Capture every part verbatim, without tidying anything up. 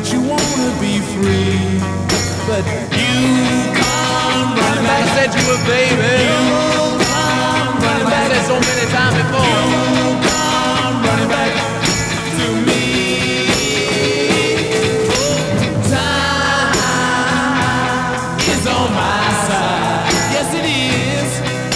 that you wanna be free, but you come running back. I said you were baby. You come running back. I said so many times before. You come running back to me. Time is on my side. Yes, it is.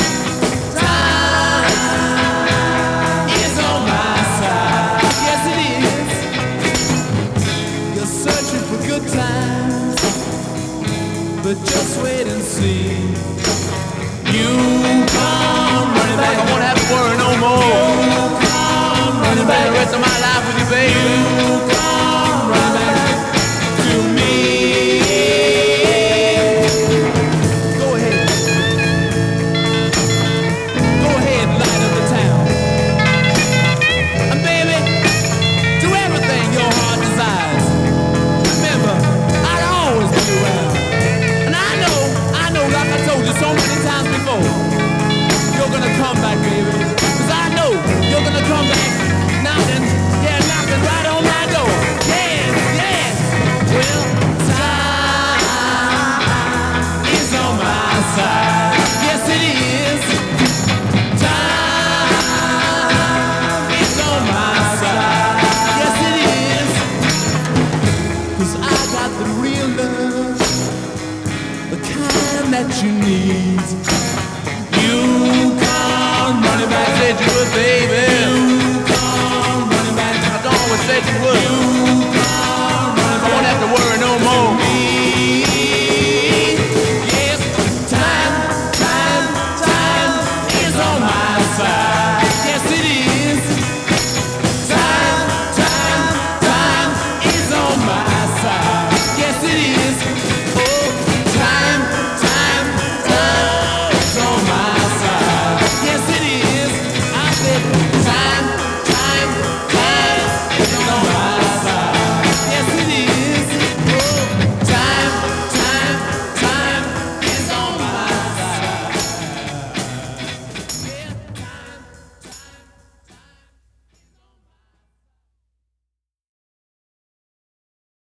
Time is on my side. Yes, it is. You're searching for good times, but just wait and see. You come running back. I won't have to worry no more. You come running back. The rest of my life with you, baby. You come running back to me. Go ahead. Go ahead, light up the town. And baby, do everything your heart desires. Remember, I'll always be around. And I know, I know, like I told you so many times before, you're gonna come back, baby. Cause I know you're gonna come back knocking, yeah, knocking right on my door. Yes, yes. Well, time is on my side. Yes, it is. Time is on my side. Yes, it is. Cause I got the real love, the kind that you need.